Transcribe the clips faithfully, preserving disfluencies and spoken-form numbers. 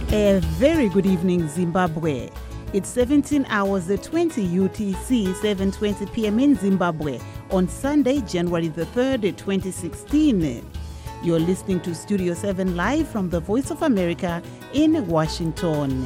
A very good evening, Zimbabwe. It's seventeen hours twenty U T C, seven twenty p.m. in Zimbabwe on Sunday, January the third, twenty sixteen. You're listening to Studio seven live from the Voice of America in Washington.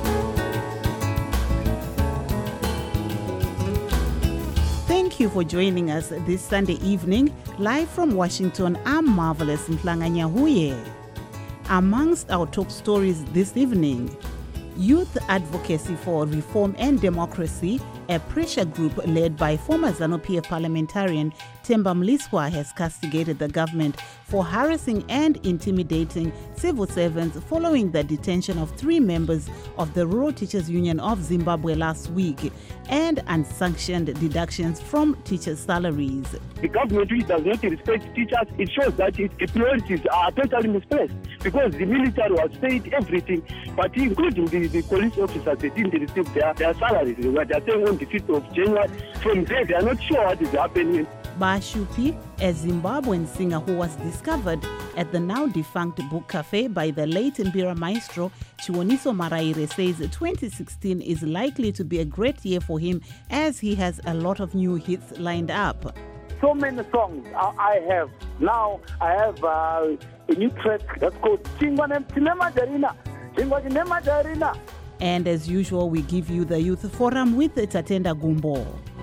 Thank you for joining us this Sunday evening. Live from Washington, I'm Marvelous Mhlanga-Nyahuye. Amongst our top stories this evening, Youth Advocacy for Reform and Democracy, a pressure group led by former ZANU-P F parliamentarian Themba Mliswa, has castigated the government for harassing and intimidating civil servants following the detention of three members of the Rural Teachers Union of Zimbabwe last week and unsanctioned deductions from teachers' salaries. The government, which does not respect teachers, it shows that its priorities are totally misplaced because the military was paid everything, but including the, the police officers, they didn't receive their, their salaries. They were saying on the fifth of January. From there, they are not sure what is happening. Bashupi, a Zimbabwean singer who was discovered at the now defunct book cafe by the late Mbira maestro Chiwoniso Maraire, says twenty sixteen is likely to be a great year for him as he has a lot of new hits lined up. So many songs I have. Now I have uh, a new track that's called Chingwa Nema Jarina. Chingwa Nema Jarina. And as usual, we give you the Youth Forum with Tatenda Gumbo.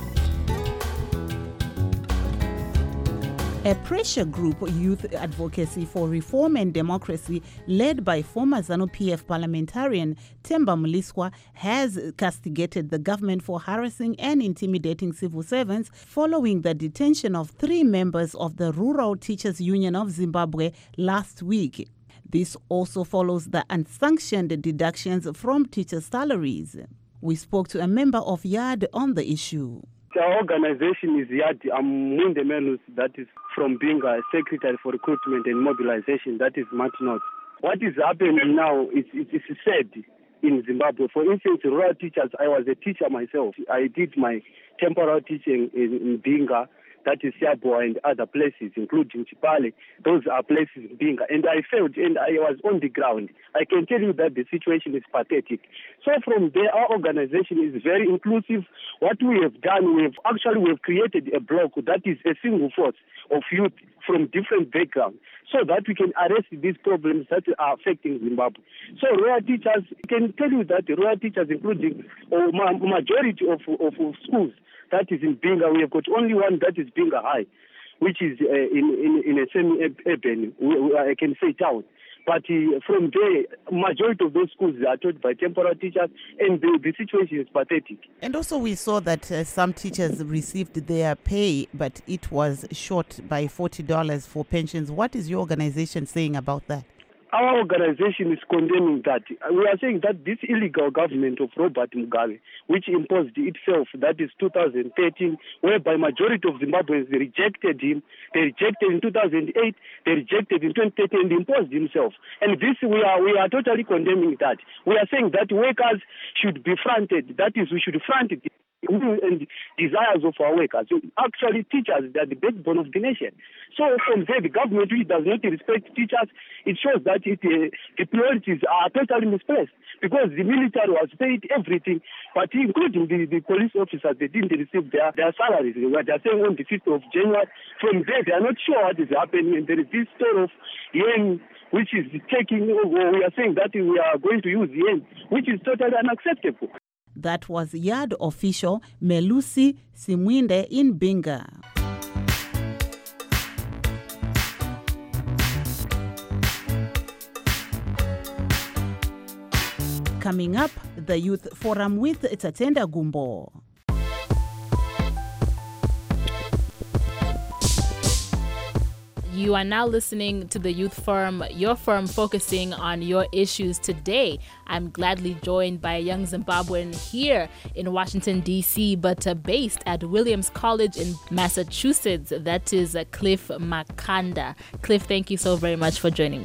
A pressure group, Youth Advocacy for Reform and Democracy, led by former ZANU-P F parliamentarian Themba Mliswa, has castigated the government for harassing and intimidating civil servants following the detention of three members of the Rural Teachers Union of Zimbabwe last week. This also follows the unsanctioned deductions from teachers' salaries. We spoke to a member of YAD on the issue. Our organization is YAD. I'm Munde Melus, that is from being a Secretary for Recruitment and Mobilization, that is Martinot. What is happening now is it is sad in Zimbabwe. For instance, rural teachers, I was a teacher myself. I did my temporary teaching in, in Binga, that is Siabwa and other places, including Chipale. Those are places in Binga. And I felt, and I was on the ground. I can tell you that the situation is pathetic. So from there, our organization is very inclusive. What we have done, we have actually we have created a block that is a single force of youth from different backgrounds so that we can arrest these problems that are affecting Zimbabwe. So rural teachers, I can tell you that the rural teachers, including a majority of, of, of schools, that is in Binga, we have got only one that is Binga High, which is uh, in, in, in a semi-urban, I can say town. But uh, from there, majority of those schools are taught by temporary teachers, and the, the situation is pathetic. And also we saw that uh, some teachers received their pay, but it was short by forty dollars for pensions. What is your organization saying about that? Our organization is condemning that. We are saying that this illegal government of Robert Mugabe, which imposed itself, that is two thousand thirteen, whereby majority of Zimbabweans rejected him. They rejected in two thousand eight, they rejected in twenty thirteen, and imposed himself. And this, we are we are totally condemning that. We are saying that workers should be fronted. That is, we should front it. And desires of our workers. So actually, teachers, they are the backbone of the nation. So from there, the government, which does not respect teachers, it shows that it, uh, the priorities are totally misplaced because the military was paid everything, but including the, the police officers, they didn't receive their, their salaries. They were saying on the fifth of January. From there, they are not sure what is happening. And there is this story of yen, which is taking over. We are saying that we are going to use yen, which is totally unacceptable. That was YAD official Melusi Simwinde in Binga. Coming up, the Youth Forum with Tatenda Gumbo. You are now listening to the Youth Forum, your forum focusing on your issues today. I'm gladly joined by a young Zimbabwean here in Washington, D C, but uh, based at Williams College in Massachusetts. That is uh, Cliff Makanda. Cliff, thank you so very much for joining me.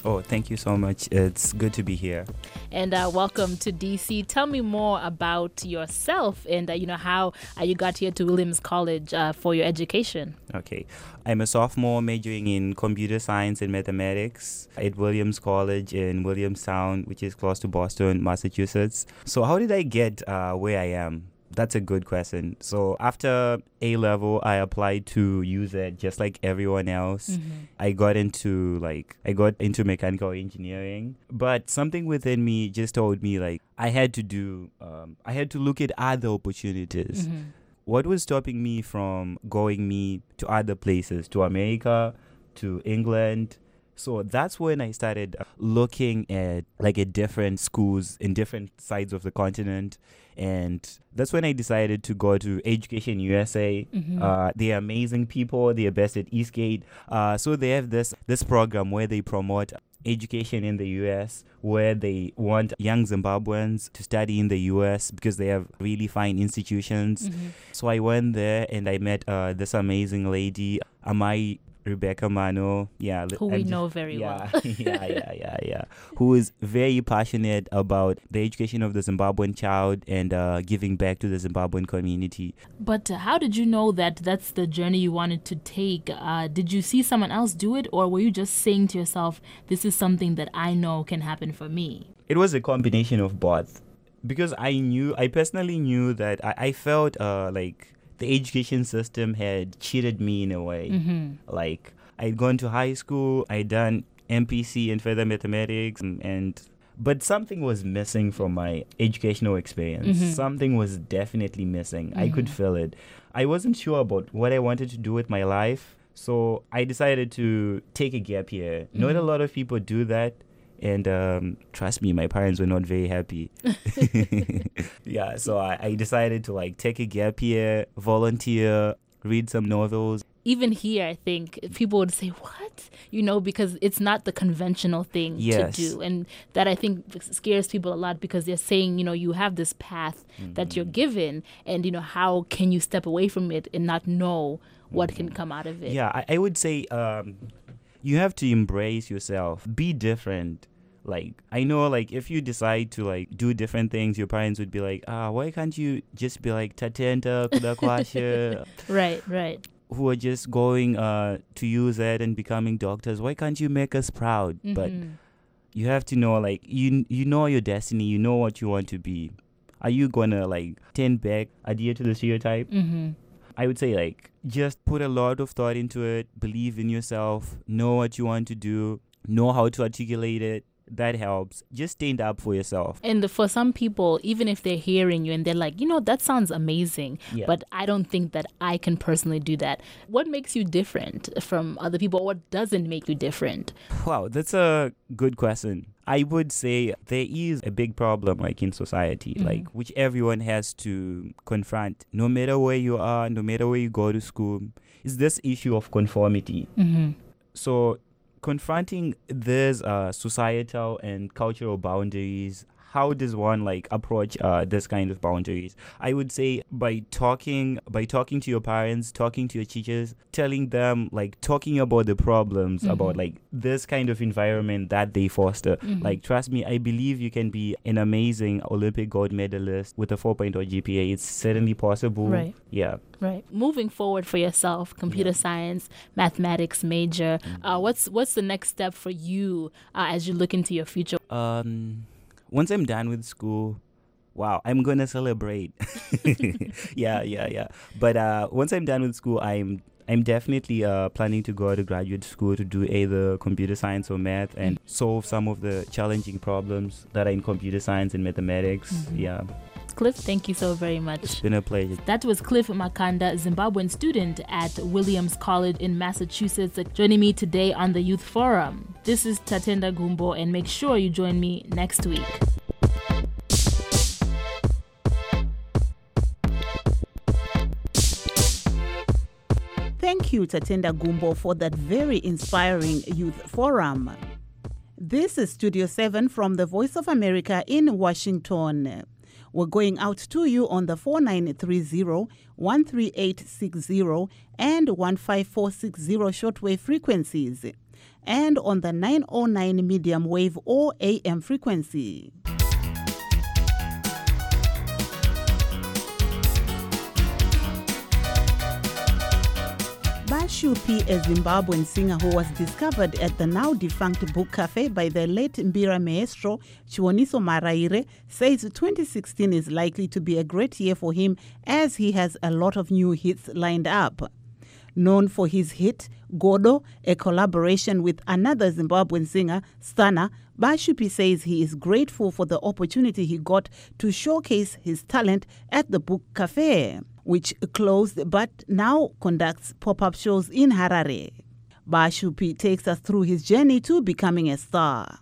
Oh, thank you so much. It's good to be here. And uh, welcome to D C. Tell me more about yourself and, uh, you know, how uh, you got here to Williams College uh, for your education. Okay. I'm a sophomore majoring in computer science and mathematics at Williams College in Williamstown, which is close to Boston, Massachusetts. So how did I get uh, where I am? That's a good question. So after A-level, I applied to U Z just like everyone else. Mm-hmm. I got into like I got into mechanical engineering, but something within me just told me like I had to do um, I had to look at other opportunities. Mm-hmm. What was stopping me from going me to other places, to America, to England? So that's when I started looking at like at different schools in different sides of the continent. And that's when I decided to go to Education U S A. Mm-hmm. Uh, they're amazing people. They're based at Eastgate. Uh, so they have this this program where they promote education in the U S, where they want young Zimbabweans to study in the U S because they have really fine institutions. Mm-hmm. So I went there and I met uh, this amazing lady, Amai Rebecca Mano, yeah, who we know very yeah, well. yeah, yeah, yeah, yeah. Who is very passionate about the education of the Zimbabwean child and uh, giving back to the Zimbabwean community. But uh, how did you know that that's the journey you wanted to take? Uh, did you see someone else do it, or were you just saying to yourself, "This is something that I know can happen for me"? It was a combination of both, because I knew, I personally knew that I, I felt uh, like. the education system had cheated me in a way. Mm-hmm. Like, I'd gone to high school, I'd done M P C and further mathematics, and, and but something was missing from my educational experience. Mm-hmm. Something was definitely missing. Mm-hmm. I could feel it. I wasn't sure about what I wanted to do with my life, so I decided to take a gap year. Mm-hmm. Not a lot of people do that. And um, trust me, my parents were not very happy. Yeah, so I, I decided to like take a gap year, volunteer, read some novels. Even here, I think people would say, what? You know, because it's not the conventional thing yes. to do. And that I think scares people a lot, because they're saying, you know, you have this path mm-hmm. that you're given, and, you know, how can you step away from it and not know what mm-hmm. can come out of it? Yeah, I, I would say um, you have to embrace yourself. Be different. Like, I know, like, if you decide to, like, do different things, your parents would be like, ah, why can't you just be like Tatenda, Kudakwasha? Right, right. Who are just going uh, to use it and becoming doctors. Why can't you make us proud? Mm-hmm. But you have to know, like, you you know your destiny. You know what you want to be. Are you going to, like, turn back, adhere to the stereotype? Mm-hmm. I would say, like, just put a lot of thought into it. Believe in yourself. Know what you want to do. Know how to articulate it. That helps. Just stand up for yourself. And for some people, even if they're hearing you and they're like, you know, that sounds amazing, yeah. but I don't think that I can personally do that. What makes you different from other people? What doesn't make you different? Wow, that's a good question. I would say there is a big problem like in society, mm-hmm. like which everyone has to confront, no matter where you are, no matter where you go to school, is this issue of conformity. Mm-hmm. So confronting these uh, societal and cultural boundaries, how does one like approach uh, this kind of boundaries? I would say by talking, by talking to your parents, talking to your teachers, telling them, like talking about the problems, mm-hmm. about like this kind of environment that they foster. Mm-hmm. Like, trust me, I believe you can be an amazing Olympic gold medalist with a four point oh G P A. It's certainly possible. Right. Yeah. Right. Moving forward for yourself, computer yeah. science, mathematics major. Mm-hmm. Uh, what's what's the next step for you uh, as you look into your future? Um. Once I'm done with school, wow, I'm going to celebrate. yeah, yeah, yeah. But uh, once I'm done with school, I'm I'm definitely uh, planning to go to graduate school to do either computer science or math and solve some of the challenging problems that are in computer science and mathematics. Mm-hmm. Yeah. Cliff, thank you so very much. It's been a pleasure. That was Cliff Makanda, Zimbabwean student at Williams College in Massachusetts, joining me today on the Youth Forum. This is Tatenda Gumbo, and make sure you join me next week. Thank you, Tatenda Gumbo, for that very inspiring Youth Forum. This is Studio seven from the Voice of America in Washington. We're going out to you on the four nine three zero, one three eight six zero and one five four six zero shortwave frequencies. and on the nine oh nine medium wave or A M frequency. Bashupi, a Zimbabwean singer who was discovered at the now defunct Book Cafe by the late Mbira maestro Chiwoniso Maraire, says twenty sixteen is likely to be a great year for him as he has a lot of new hits lined up. Known for his hit, Godo, a collaboration with another Zimbabwean singer, Stana, Bashupi says he is grateful for the opportunity he got to showcase his talent at the Book Cafe, which closed but now conducts pop-up shows in Harare. Bashupi takes us through his journey to becoming a star.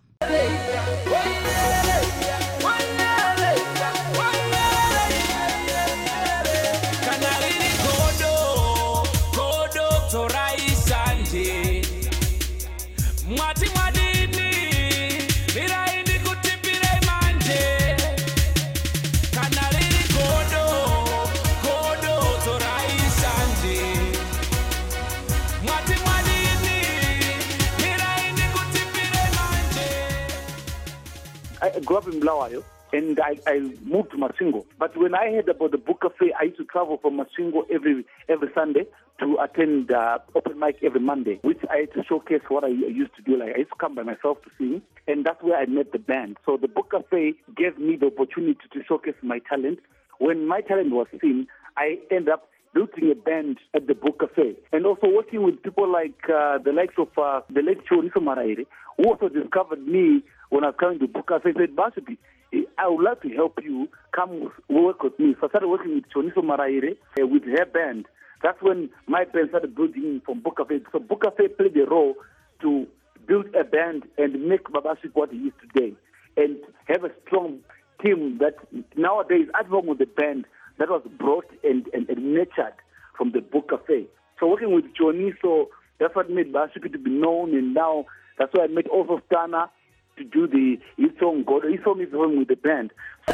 I grew up in Bulawayo, and I, I moved to Masingo. But when I heard about the Book Cafe, I used to travel from Masingo every every Sunday to attend uh, open mic every Monday, which I had to showcase what I used to do. Like I used to come by myself to sing, and that's where I met the band. So the Book Cafe gave me the opportunity to showcase my talent. When my talent was seen, I ended up building a band at the Book Cafe, and also working with people like uh, the likes of uh, the late Chiwoniso Maraire, who also discovered me when I was coming to Book Cafe. Said, Bashupi, I would like to help you come work with me. So I started working with Chiwoniso Maraire uh, with her band. That's when my band started building from Book Cafe. So Book Cafe played a role to build a band and make Bashupi what he is today, and have a strong team that nowadays at home with the band that was brought and, and, and nurtured from the Book Cafe. So working with Chiwoniso, that's what made Bashupi to be known, and now that's why I met also Stana to do the his song God. His song is going with the band.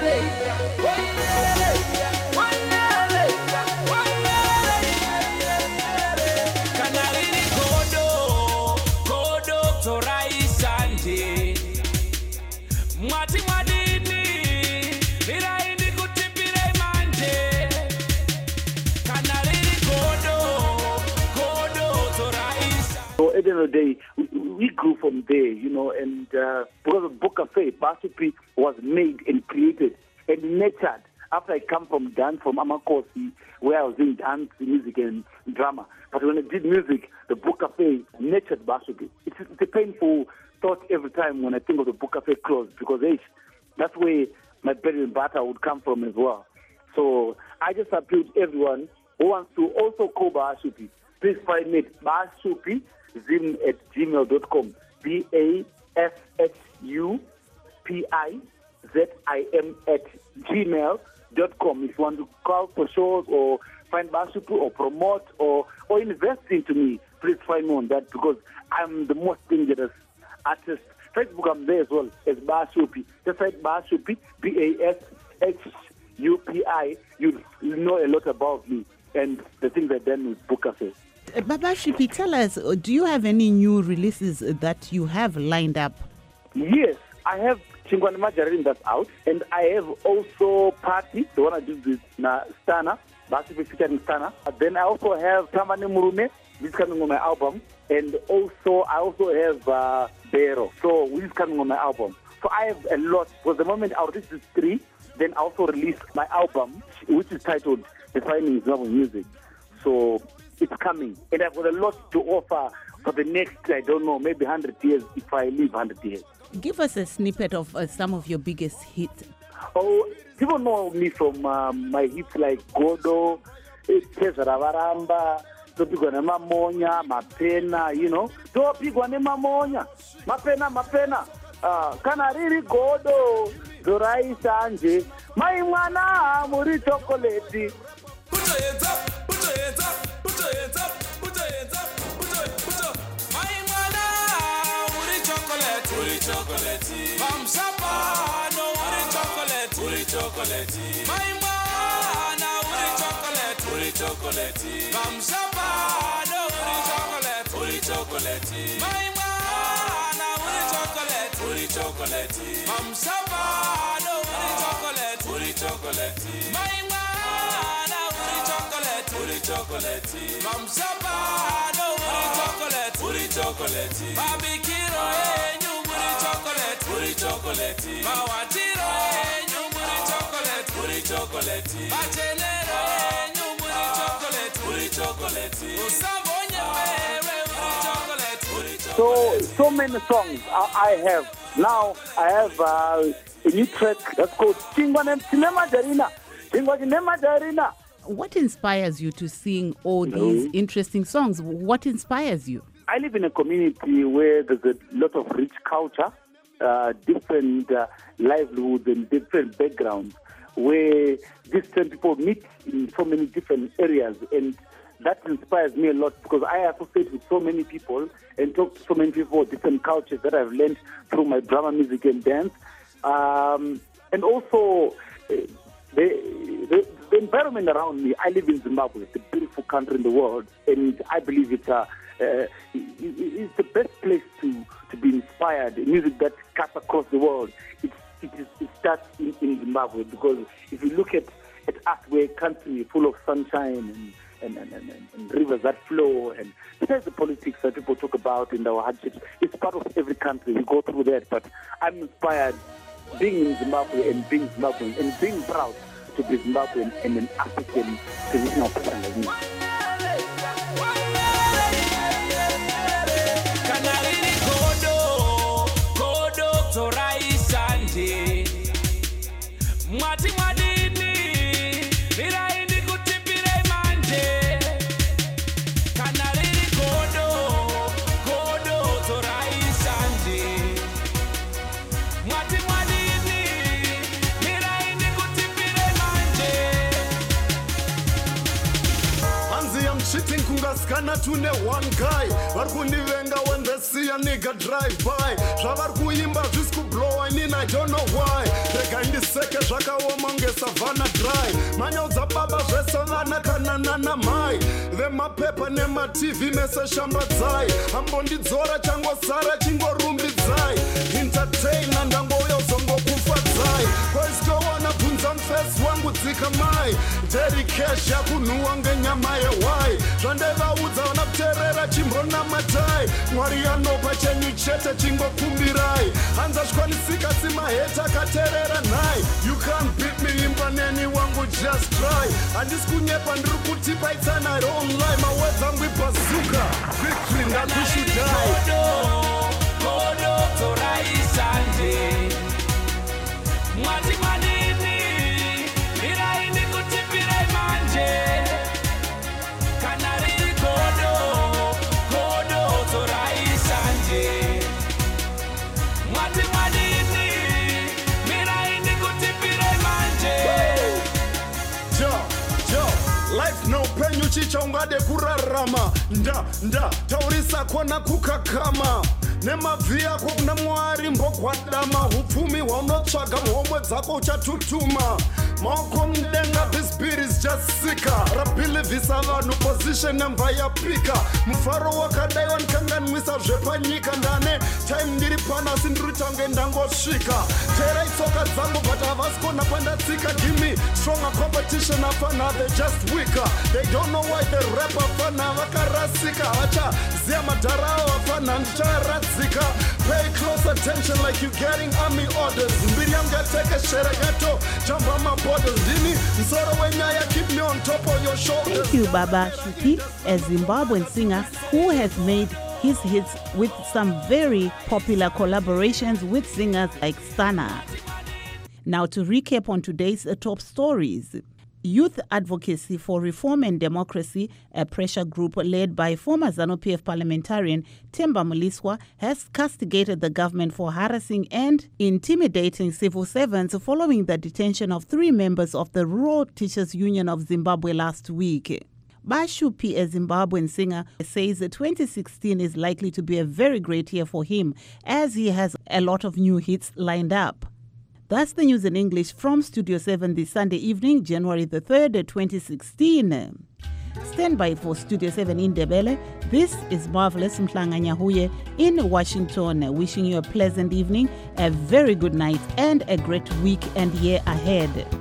So at the end of the day, we, we grew from there, you know, and uh, because of Book Cafe, Bashupi was made and created and nurtured after I come from dance, from Amakosi, where I was doing dance, music, and drama. But when I did music, the Book Cafe nurtured Bashupi. It's, it's a painful thought every time when I think of the Book Cafe closed, because hey, that's where my bread and butter would come from as well. So I just appeal to everyone who wants to also call Bashupi. Please find me at Bashupi Zim at gmail dot com. B A S H U P I Z I M at gmail dot com. If you want to call for shows or find Bashupi or promote or, or invest into me, please find me on that, because I'm the most dangerous artist. Facebook, I'm there as well as Bashupi. Just like Bashupi, B A S H U P I. You know a lot about me and the things I've done with Book Cafe. Bashupi, tell us, do you have any new releases that you have lined up? Yes, I have Chingwane Majarini that's out, and I have also Party, the one I did with uh, Stana, Bashupi featuring Stana. Then I also have Tamane Murume, this is coming on my album, and also I also have uh, Bero, so this is coming on my album. So I have a lot. For the moment, I'll release these three, then I also release my album, which is titled Defining Zimbabwean Music. So it's coming, and I've got a lot to offer for the next, I don't know, maybe one hundred years if I live one hundred years. Give us a snippet of uh, some of your biggest hits. Oh, people know me from uh, my hits like Godo, Tezara Varamba, Topigwa Nemamonya, Mapena, you know. Topigwa Nemamonya, Mapena, Mapena. Uh, Kana riri Godo, Dorai Sanje, my mwana muri chocolate. Put your hands up, put your hands up, put your hands up, put your hands up, put your, put your. My mwana muri chocolate, muri chocolate. Bamsapa no muri chocolate, muri chocolate. My mwana muri chocolate, muri chocolate. Bamsapa no muri chocolate, muri chocolate. My mwana. chocolate. Mam Sabano, uri chocolate, uri chocolate. My mana, uri chocolate, uri chocolate. Mam Sabano, uri chocolate, uri chocolate. Baby Kiro, enyu, uri chocolate, uri chocolate. Mawatiro, enyu, uri chocolate, uri chocolate. Bachelero, enyu, uri chocolate, uri chocolate. Usabonye, wewe, uri chocolate, uri chocolate. So, so many songs I, I have. Now I have uh, a new track that's called Chingwa Nema Jarina. Chingwa Nema Jarina. What inspires you to sing all Hello. these interesting songs? What inspires you? I live in a community where there's a lot of rich culture, uh, different uh, livelihoods and different backgrounds, where different people meet in so many different areas. And that inspires me a lot because I associate with so many people and talk to so many people of different cultures that I've learned through my drama, music, and dance. Um, and also, uh, the, the, the environment around me. I live in Zimbabwe, it's a beautiful country in the world, and I believe it's a uh, it's the best place to, to be inspired. Music that cuts across the world. It's, it, is, it starts in, in Zimbabwe because if you look at, at us, we're a country full of sunshine and And, and, and, and rivers that flow, and besides the politics that people talk about and our hardships, it's part of every country. We go through that, but I'm inspired being in Zimbabwe and being Zimbabwean and being proud to be Zimbabwean and an African traditional person like me. Kanalini kodo, kodo torai sanje. Mwati mwadini, niraindi kutipire manje. Kanalini kodo, kodo torai sanje. Mwati mwadini, niraindi kutipire manje. Hanzi I'm cheating kungaskana tune one guy. Varkundivenga when they see a nigga drive by. Zvavar kuimba zvisku blow I mean I don't know why. Rega indiseke zvakaoma unge savannah dry. Manyaudza baba zvese vana kana nana mai. Vemapepa nema-T V mese shambadzai. Ambondidzora changosara chingorumbidzai. Entertainer ndangoyo zongokufadzai. Kwaiskowana bvunza mufesi wangu dzika mai. Dedication yakunhuwa ngenyama yewai. Zvandevaudza vana kuteerera chimbonamatai. Mwari anopa chenyu chete chingokumbirai. Hanza zvikwanisika simaheta akateerera nhai. You can't beat me imba neni wangu just try. Handisi kunyepa ndiri kuti paitsana I don't lie. My words angu ibhazuka. Victory ndakushudai. Kodo, kodo torai sanje. Mwati mwadini, niraindi kutipire manje. Kanalini kodo, kodo torai sanje. Mwati mwadini, niraindi kutipire manje. Jo, jo, life no penyu chicha ungade kurarama. Nda, nda, taurisa kona kukakama. Nemavhi ako kuna Mwari mbogwadama. Hupfumi hwaunotsvaga muhomwe dzako uchatutuma. Maoko mudenga, this beat is just sika. Rabhilivhisa vanhu position yamba yapika. Mufaro wakadai wanikanganwisa zvepanyika. Ndane time ndiri panasi ndiri tange ndangosvika. Teerai tsoka dzangu but havasi kona kwandatsika. Give me stronger competition afana they just weaker. They don't know why the rap afana vakarasika. Vachaziya madhara avo afana ndicharatsika. Pay close attention like you getting army orders. Mbiri yangu yateke shere yato jamba maborders. Ndini msoro wenyaya keep me on top of your shoulders. Thank you, Baba Shuki, a Zimbabwean singer who has made his hits with some very popular collaborations with singers like Stana. Now to recap on today's uh, top stories. Youth Advocacy for Reform and Democracy, a pressure group led by former ZANU-P F parliamentarian Themba Muliswa, has castigated the government for harassing and intimidating civil servants following the detention of three members of the Rural Teachers Union of Zimbabwe last week. Bashupi, a Zimbabwean singer, says that twenty sixteen is likely to be a very great year for him as he has a lot of new hits lined up. That's the news in English from Studio seven this Sunday evening, January the third, twenty sixteen. Stand by for Studio seven in Ndebele. This is Marvelous Mhlanga-Nyahuye in Washington, wishing you a pleasant evening, a very good night, and a great week and year ahead.